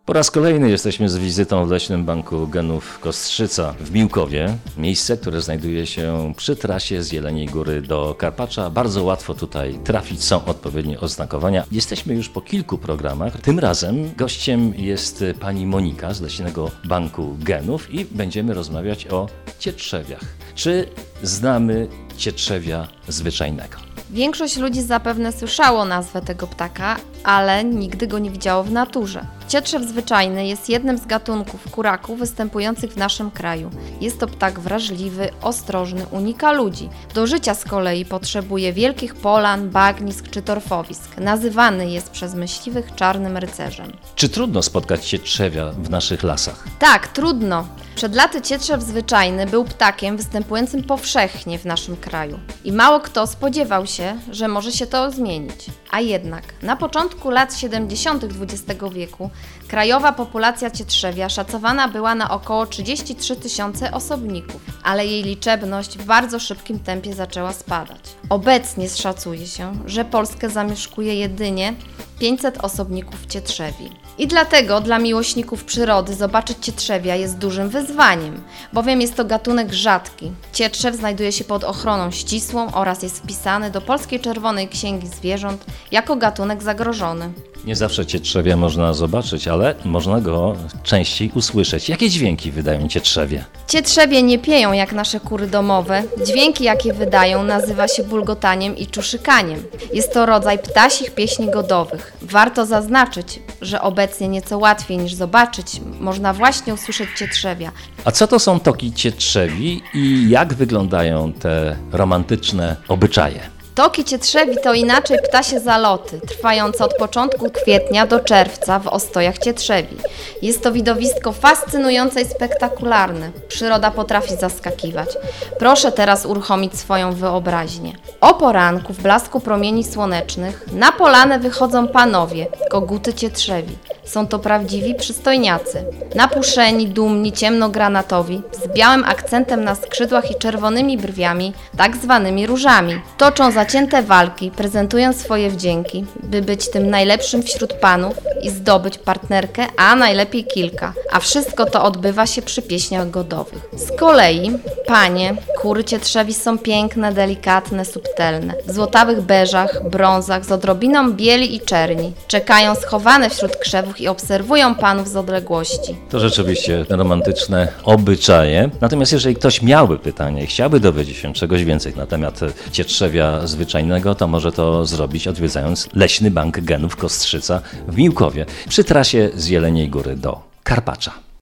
Po raz kolejny jesteśmy z wizytą w Leśnym Banku Genów Kostrzyca w Miłkowie. Miejsce, które znajduje się przy trasie z Jeleniej Góry do Karpacza. Bardzo łatwo tutaj trafić, są odpowiednie oznakowania. Jesteśmy już po kilku programach. Tym razem gościem jest pani Monika z Leśnego Banku Genów i będziemy rozmawiać o cietrzewiach. Czy znamy cietrzewia zwyczajnego? Większość ludzi zapewne słyszało nazwę tego ptaka, ale nigdy go nie widziało w naturze. Cietrzew zwyczajny jest jednym z gatunków kuraków występujących w naszym kraju. Jest to ptak wrażliwy, ostrożny, unika ludzi. Do życia z kolei potrzebuje wielkich polan, bagnisk czy torfowisk. Nazywany jest przez myśliwych czarnym rycerzem. Czy trudno spotkać cietrzewia w naszych lasach? Tak, trudno. Przed laty cietrzew zwyczajny był ptakiem występującym powszechnie w naszym kraju. I mało kto spodziewał się, że może się to zmienić. A jednak, na początku lat 70. XX wieku krajowa populacja cietrzewia szacowana była na około 33 000 osobników, ale jej liczebność w bardzo szybkim tempie zaczęła spadać. Obecnie szacuje się, że Polskę zamieszkuje jedynie 500 osobników cietrzewi. I dlatego dla miłośników przyrody zobaczyć cietrzewia jest dużym wyzwaniem, bowiem jest to gatunek rzadki. Cietrzew znajduje się pod ochroną ścisłą oraz jest wpisany do Polskiej Czerwonej Księgi Zwierząt jako gatunek zagrożony. Nie zawsze cietrzewia można zobaczyć, ale można go częściej usłyszeć. Jakie dźwięki wydają cietrzewie? Cietrzewie nie pieją jak nasze kury domowe. Dźwięki, jakie wydają, nazywa się bulgotaniem i czuszykaniem. Jest to rodzaj ptasich pieśni godowych. Warto zaznaczyć, że obecnie nieco łatwiej niż zobaczyć można właśnie usłyszeć cietrzewia. A co to są toki cietrzewi i jak wyglądają te romantyczne obyczaje? Toki cietrzewi to inaczej ptasie zaloty, trwające od początku kwietnia do czerwca w ostojach cietrzewi. Jest to widowisko fascynujące i spektakularne. Przyroda potrafi zaskakiwać. Proszę teraz uruchomić swoją wyobraźnię. O poranku, w blasku promieni słonecznych, na polanę wychodzą panowie, koguty cietrzewi. Są to prawdziwi przystojniacy. Napuszeni, dumni, ciemnogranatowi, z białym akcentem na skrzydłach i czerwonymi brwiami, tak zwanymi różami. Toczą zacięte walki, prezentują swoje wdzięki, by być tym najlepszym wśród panów i zdobyć partnerkę, a najlepiej kilka. A wszystko to odbywa się przy pieśniach godowych. Z kolei panie, kury cietrzewi są piękne, delikatne, subtelne. W złotawych beżach, brązach, z odrobiną bieli i czerni. Czekają schowane wśród krzewów i obserwują panów z odległości. To rzeczywiście romantyczne obyczaje. Natomiast jeżeli ktoś miałby pytanie i chciałby dowiedzieć się czegoś więcej na temat cietrzewia zwyczajnego, to może to zrobić odwiedzając Leśny Bank Genów Kostrzyca w Miłkowie przy trasie z Jeleniej Góry do Karpacza.